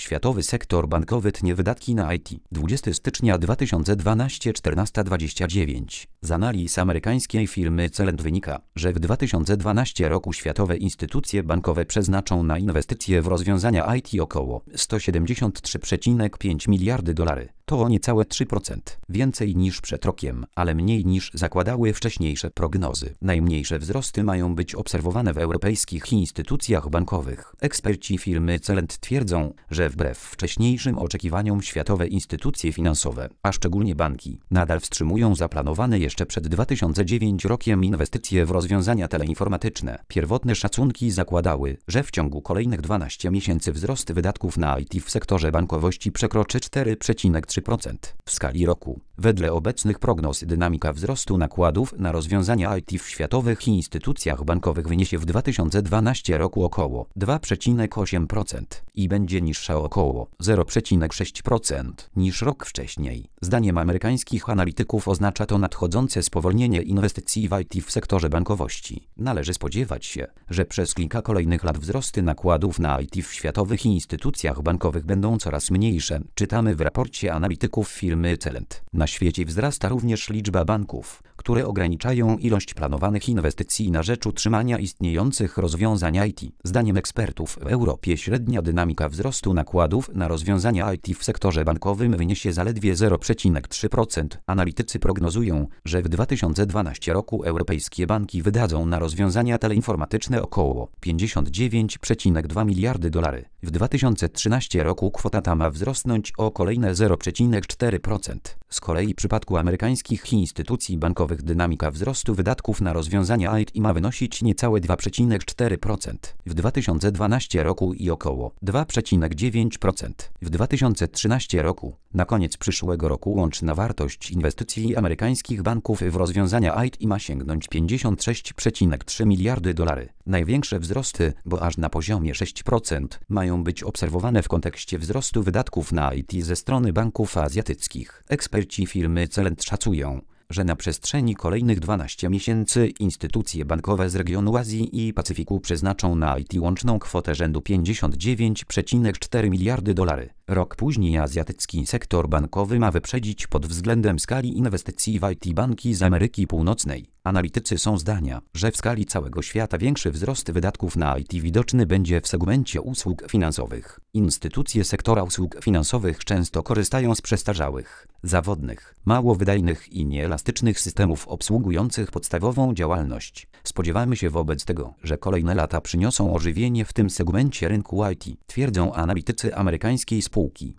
światowy sektor bankowy tnie wydatki na IT. 20 stycznia 2012 14:29. Z analiz amerykańskiej firmy Celent wynika, że w 2012 roku światowe instytucje bankowe przeznaczą na inwestycje w rozwiązania IT około $173,5 miliardy. To o niecałe 3% więcej niż przed rokiem, ale mniej niż zakładały wcześniejsze prognozy. Najmniejsze wzrosty mają być obserwowane w europejskich instytucjach bankowych. Eksperci firmy Celent twierdzą, że wbrew wcześniejszym oczekiwaniom światowe instytucje finansowe, a szczególnie banki, nadal wstrzymują zaplanowane jeszcze przed 2009 rokiem inwestycje w rozwiązania teleinformatyczne. Pierwotne szacunki zakładały, że w ciągu kolejnych 12 miesięcy wzrost wydatków na IT w sektorze bankowości przekroczy 4,3% w skali roku. Wedle obecnych prognoz dynamika wzrostu nakładów na rozwiązania IT w światowych instytucjach bankowych wyniesie w 2012 roku około 2,8% i będzie niższa o około 0,6% niż rok wcześniej. Zdaniem amerykańskich analityków oznacza to nadchodzące spowolnienie inwestycji w IT w sektorze bankowości. Należy spodziewać się, że przez kilka kolejnych lat wzrosty nakładów na IT w światowych instytucjach bankowych będą coraz mniejsze, czytamy w raporcie analityków firmy Celent. Na świecie wzrasta również liczba banków, które ograniczają ilość planowanych inwestycji na rzecz utrzymania istniejących rozwiązań IT. Zdaniem ekspertów w Europie średnia dynamika wzrostu nakładów na rozwiązania IT w sektorze bankowym wyniesie zaledwie 0,3%. Analitycy prognozują, że w 2012 roku europejskie banki wydadzą na rozwiązania teleinformatyczne około $59,2 miliardy. W 2013 roku kwota ta ma wzrosnąć o kolejne 0,4%. Z kolei w przypadku amerykańskich instytucji bankowych dynamika wzrostu wydatków na rozwiązania IT ma wynosić niecałe 2,4% w 2012 roku i około 2,9% w 2013 roku. Na koniec przyszłego roku łączna wartość inwestycji amerykańskich banków w rozwiązania IT ma sięgnąć $56,3 miliardy. Największe wzrosty, bo aż na poziomie 6%, mają być obserwowane w kontekście wzrostu wydatków na IT ze strony banków azjatyckich. Eksperci firmy Celent szacują, że na przestrzeni kolejnych 12 miesięcy instytucje bankowe z regionu Azji i Pacyfiku przeznaczą na IT łączną kwotę rzędu $54,4 miliardy. Rok później azjatycki sektor bankowy ma wyprzedzić pod względem skali inwestycji w IT banki z Ameryki Północnej. Analitycy są zdania, że w skali całego świata większy wzrost wydatków na IT widoczny będzie w segmencie usług finansowych. Instytucje sektora usług finansowych często korzystają z przestarzałych, zawodnych, mało wydajnych i nieelastycznych systemów obsługujących podstawową działalność. Spodziewamy się wobec tego, że kolejne lata przyniosą ożywienie w tym segmencie rynku IT, twierdzą analitycy amerykańskiej spółki.